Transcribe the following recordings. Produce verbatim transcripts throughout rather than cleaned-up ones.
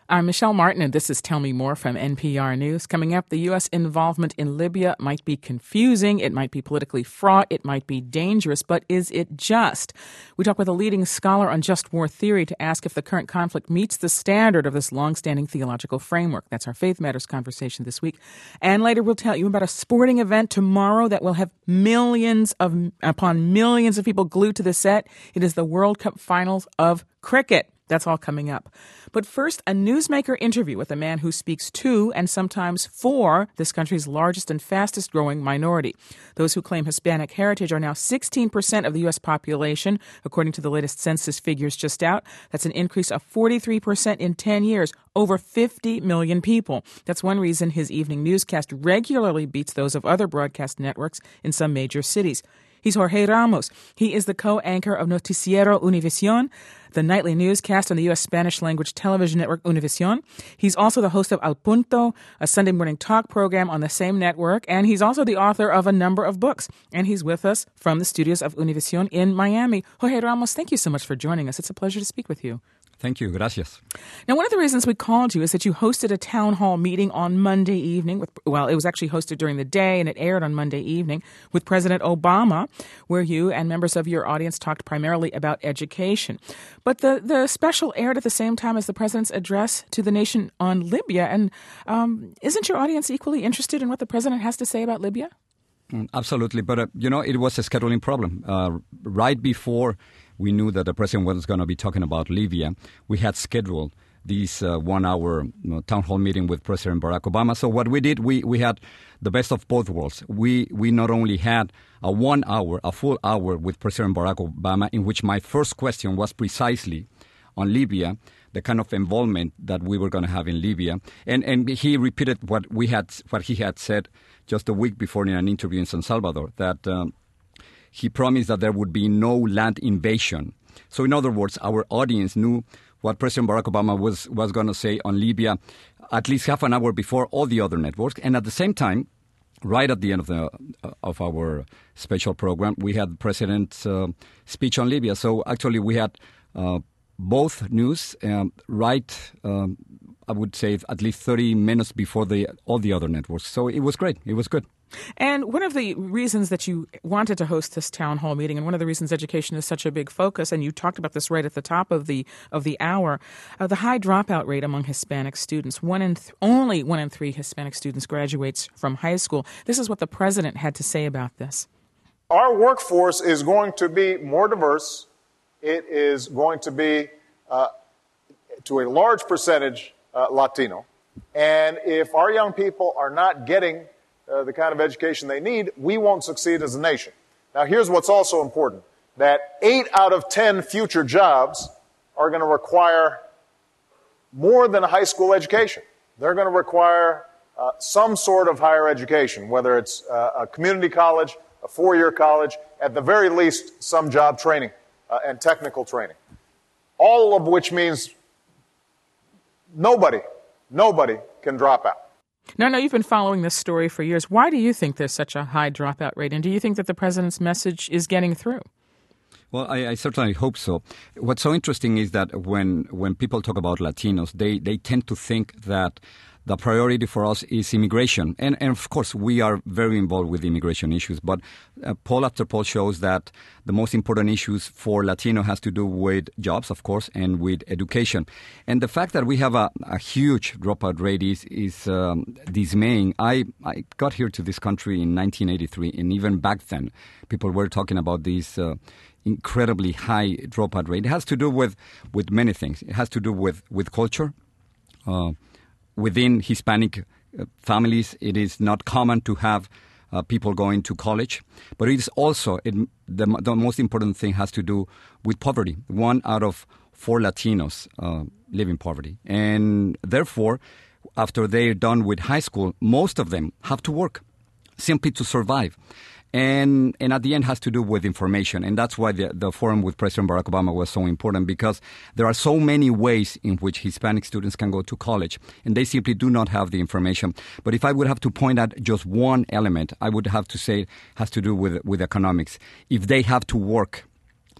I'm Michelle Martin, and this is Tell Me More from N P R News. Coming up, the U S involvement in Libya might be confusing, it might be politically fraught, it might be dangerous, but is it just? We talk with a leading scholar on just war theory to ask if the current conflict meets the standard of this long-standing theological framework. That's our Faith Matters conversation this week. And later we'll tell you about a sporting event tomorrow that will have millions of, upon millions of people glued to the set. It is the World Cup Finals of cricket. That's all coming up. But first, a newsmaker interview with a man who speaks to and sometimes for this country's largest and fastest growing minority. Those who claim Hispanic heritage are now sixteen percent of the U S population, according to the latest census figures just out. That's an increase of forty-three percent in ten years, over fifty million people. That's one reason his evening newscast regularly beats those of other broadcast networks in some major cities. He's Jorge Ramos. He is the co-anchor of Noticiero Univision, the nightly newscast on the U S Spanish-language television network Univision. He's also the host of Al Punto, a Sunday morning talk program on the same network, and he's also the author of a number of books. And he's with us from the studios of Univision in Miami. Jorge Ramos, thank you so much for joining us. It's a pleasure to speak with you. Thank you. Gracias. Now, one of the reasons we called you is that you hosted a town hall meeting on Monday evening. With, well, it was actually hosted during the day and it aired on Monday evening with President Obama, where you and members of your audience talked primarily about education. But the, the special aired at the same time as the president's address to the nation on Libya. And um, isn't your audience equally interested in what the president has to say about Libya? Absolutely. But, uh, you know, it was a scheduling problem. Uh, right before we knew that the president was going to be talking about Libya, we had scheduled this uh, one-hour you know, town hall meeting with President Barack Obama. So what we did, we, we had the best of both worlds. We we not only had a one-hour, a full hour with President Barack Obama, in which my first question was precisely on Libya, the kind of involvement that we were going to have in Libya. And and he repeated what we had, what he had said just a week before in an interview in San Salvador, that um, he promised that there would be no land invasion. So in other words, our audience knew what President Barack Obama was, was going to say on Libya at least half an hour before all the other networks. And at the same time, right at the end of the uh, of our special program, we had the president's uh, speech on Libya. So actually we had uh, both news um, right, um, I would say, at least thirty minutes before the all the other networks. So it was great. It was good. And one of the reasons that you wanted to host this town hall meeting, and one of the reasons education is such a big focus, and you talked about this right at the top of the of the hour, uh, the high dropout rate among Hispanic students. One in th- only one in three Hispanic students graduates from high school. This is what the president had to say about this. Our workforce is going to be more diverse. It is going to be, uh, to a large percentage, uh, Latino. And if our young people are not getting Uh, the kind of education they need, we won't succeed as a nation. Now, here's what's also important, that eight out of ten future jobs are going to require more than a high school education. They're going to require uh, some sort of higher education, whether it's uh, a community college, a four-year college, at the very least, some job training uh, and technical training. All of which means nobody, nobody can drop out. Now, I know you've been following this story for years. Why do you think there's such a high dropout rate? And do you think that the president's message is getting through? Well, I, I certainly hope so. What's so interesting is that when, when people talk about Latinos, they, they tend to think that the priority for us is immigration. And, and of course, we are very involved with immigration issues. But uh, poll after poll shows that the most important issues for Latino has to do with jobs, of course, and with education. And the fact that we have a, a huge dropout rate is, is um, dismaying. I, I got here to this country in nineteen eighty-three, and even back then, people were talking about this uh, incredibly high dropout rate. It has to do with, with many things. It has to do with, with culture. Uh, Within Hispanic uh, families, it is not common to have uh, people going to college. But it is also, it, the, the most important thing has to do with poverty. One out of four Latinos uh, live in poverty. And therefore, after they're done with high school, most of them have to work simply to survive. And and at the end has to do with information. And that's why the, the forum with President Barack Obama was so important, because there are so many ways in which Hispanic students can go to college, and they simply do not have the information. But if I would have to point out just one element, I would have to say it has to do with, with economics. If they have to work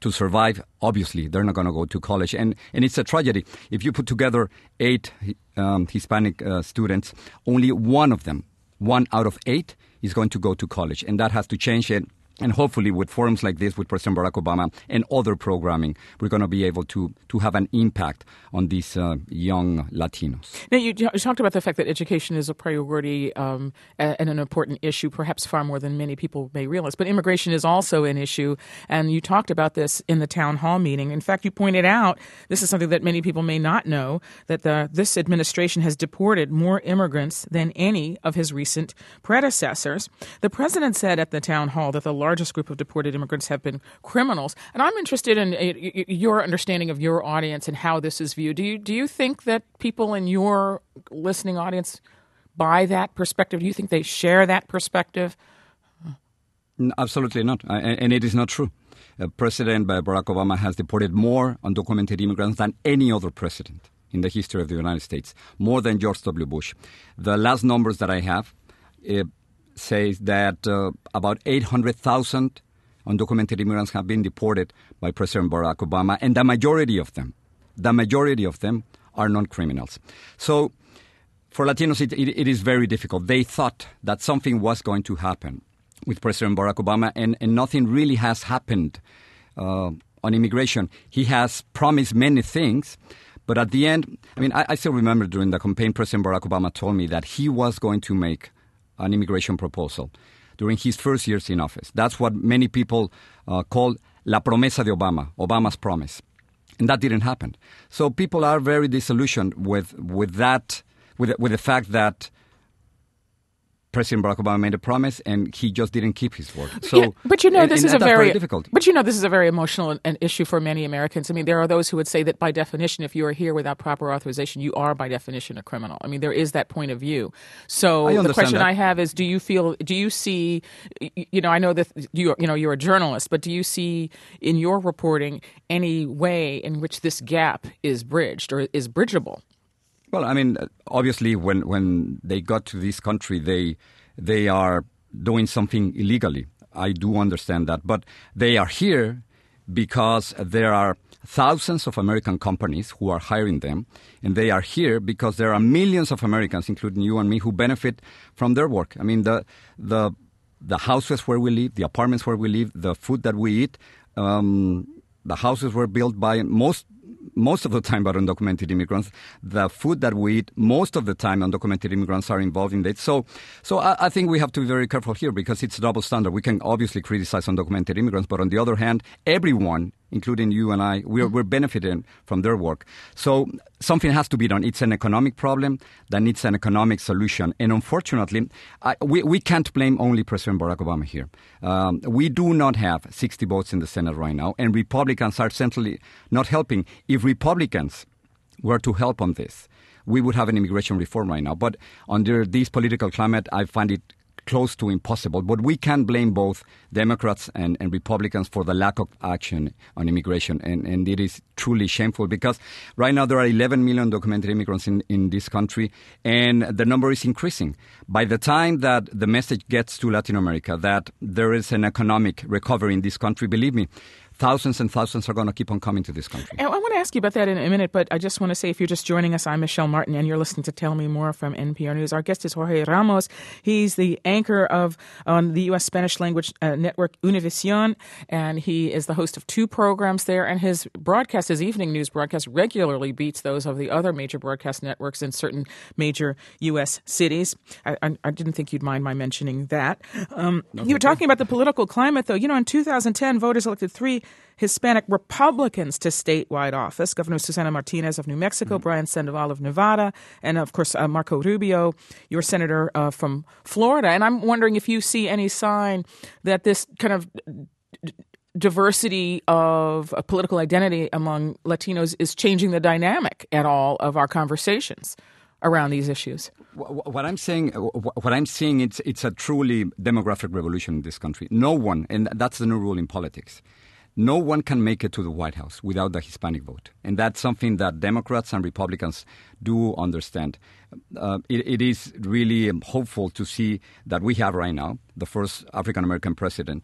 to survive, obviously, they're not going to go to college. And, and it's a tragedy. If you put together eight um, Hispanic uh, students, only one of them, one out of eight, is going to go to college. And that has to change it. And hopefully with forums like this, with President Barack Obama and other programming, we're going to be able to, to have an impact on these uh, young Latinos. Now, you, you talked about the fact that education is a priority um, and an important issue, perhaps far more than many people may realize. But immigration is also an issue, and you talked about this in the town hall meeting. In fact, you pointed out, this is something that many people may not know, that the, this administration has deported more immigrants than any of his recent predecessors. The president said at the town hall that the largest group of deported immigrants have been criminals. And I'm interested in uh, your understanding of your audience and how this is viewed. Do you, do you think that people in your listening audience buy that perspective? Do you think they share that perspective? No, absolutely not. I, and it is not true. Uh, President Barack Obama has deported more undocumented immigrants than any other president in the history of the United States, more than George W. Bush. The last numbers that I have uh, says that uh, about eight hundred thousand undocumented immigrants have been deported by President Barack Obama, and the majority of them, the majority of them are non-criminals. So for Latinos, it, it, it is very difficult. They thought that something was going to happen with President Barack Obama, and, and nothing really has happened uh, on immigration. He has promised many things, but at the end, I mean, I, I still remember during the campaign, President Barack Obama told me that he was going to make an immigration proposal during his first years in office. That's what many people uh, call la promesa de Obama, Obama's promise. And that didn't happen. So people are very disillusioned with, with that, with, with the fact that President Barack Obama made a promise and he just didn't keep his word. So, yeah, but you know, and, this and is a very, very difficult. But you know, this is a very emotional an issue for many Americans. I mean, there are those who would say that by definition, if you are here without proper authorization, you are by definition a criminal. I mean, there is that point of view. So the question that. I have is, do you feel, do you see, you know, I know that you, you know, you're a journalist, but do you see in your reporting any way in which this gap is bridged or is bridgeable? Well, I mean, obviously, when, when they got to this country, they they are doing something illegally. I do understand that. But they are here because there are thousands of American companies who are hiring them. And they are here because there are millions of Americans, including you and me, who benefit from their work. I mean, the the the houses where we live, the apartments where we live, the food that we eat, um, the houses were built by most most of the time by undocumented immigrants. The food that we eat, most of the time undocumented immigrants are involved in it. So so I, I think we have to be very careful here because it's a double standard. We can obviously criticize undocumented immigrants, but on the other hand, everyone, including you and I, we're, we're benefiting from their work. So something has to be done. It's an economic problem that needs an economic solution. And unfortunately, I, we, we can't blame only President Barack Obama here. Um, we do not have sixty votes in the Senate right now, and Republicans are centrally not helping. If Republicans were to help on this, we would have an immigration reform right now. But under this political climate, I find it close to impossible. But we can blame both Democrats and, and Republicans for the lack of action on immigration. And, and it is truly shameful because right now there are eleven million documented immigrants in, in this country, and the number is increasing. By the time that the message gets to Latin America that there is an economic recovery in this country, believe me, thousands and thousands are going to keep on coming to this country. I want to ask you about that in a minute, but I just want to say if you're just joining us, I'm Michelle Martin, and you're listening to Tell Me More from N P R News. Our guest is Jorge Ramos. He's the anchor of on the U S Spanish language uh, network Univision, and he is the host of two programs there, and his broadcast, his evening news broadcast, regularly beats those of the other major broadcast networks in certain major U S cities. I, I, I didn't think you'd mind my mentioning that. Um, no, you were talking about the political climate, though. You know, in two thousand ten, voters elected three Hispanic Republicans to statewide office: Governor Susana Martinez of New Mexico, mm-hmm. Brian Sandoval of Nevada, and, of course, uh, Marco Rubio, your senator uh, from Florida. And I'm wondering if you see any sign that this kind of d- diversity of uh, political identity among Latinos is changing the dynamic at all of our conversations around these issues. What I'm saying, what I'm seeing, it's it's a truly demographic revolution in this country. No one, and that's the new rule in politics, no one can make it to the White House without the Hispanic vote. And that's something that Democrats and Republicans do understand. Uh, it, it is really hopeful to see that we have right now the first African-American president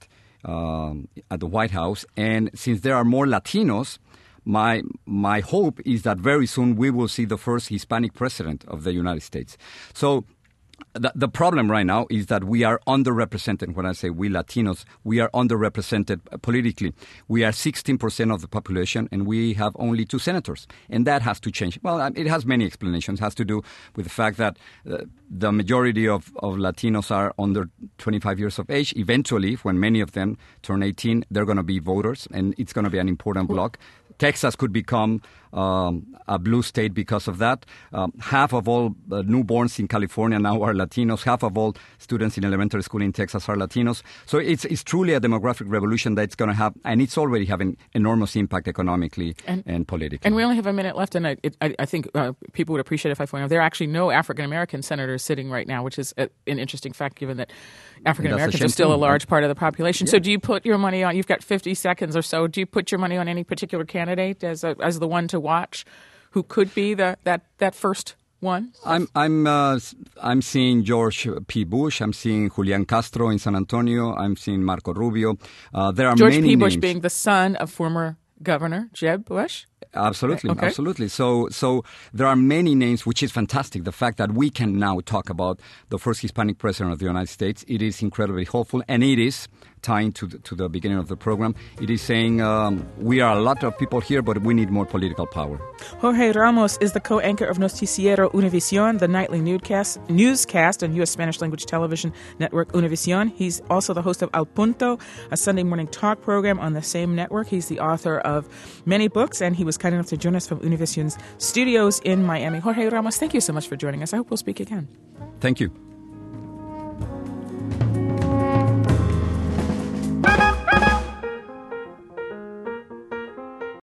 um, at the White House. And since there are more Latinos, my my hope is that very soon we will see the first Hispanic president of the United States. So the, the problem right now is that we are underrepresented. When I say we Latinos, we are underrepresented politically. We are sixteen percent of the population, and we have only two senators. And that has to change. Well, it has many explanations. It has to do with the fact that uh, the majority of, of Latinos are under twenty-five years of age. Eventually, when many of them turn eighteen, they're going to be voters, and it's going to be an important bloc. Texas could become um, a blue state because of that. Um, half of all uh, newborns in California now are Latinos. Half of all students in elementary school in Texas are Latinos. So it's it's truly a demographic revolution that's going to have, and it's already having enormous impact economically and, and politically. And we only have a minute left, and I, it, I, I think uh, people would appreciate if I point out there are actually no African-American senators sitting right now, which is a, an interesting fact given that African-Americans are still a large part of the population. Yeah. So do you put your money on, you've got fifty seconds or so, do you put your money on any particular candidate as a, as the one to watch who could be the that, that first one? I'm I'm uh, I'm seeing George P. Bush. I'm seeing Julian Castro in San Antonio. I'm seeing Marco Rubio. Uh, there are George many P. Bush names. being the son of former Governor Jeb Bush? Absolutely, okay. absolutely. So, so there are many names, which is fantastic. The fact that we can now talk about the first Hispanic president of the United States, it is incredibly hopeful, and it is tying to the, to the beginning of the program. It is saying um, we are a lot of people here, but we need more political power. Jorge Ramos is the co-anchor of Noticiero Univision, the nightly newscast, newscast on U S Spanish language television network Univision. He's also the host of Al Punto, a Sunday morning talk program on the same network. He's the author of many books, and he was kind enough to join us from Univision's studios in Miami. Jorge Ramos, thank you so much for joining us. I hope we'll speak again. Thank you.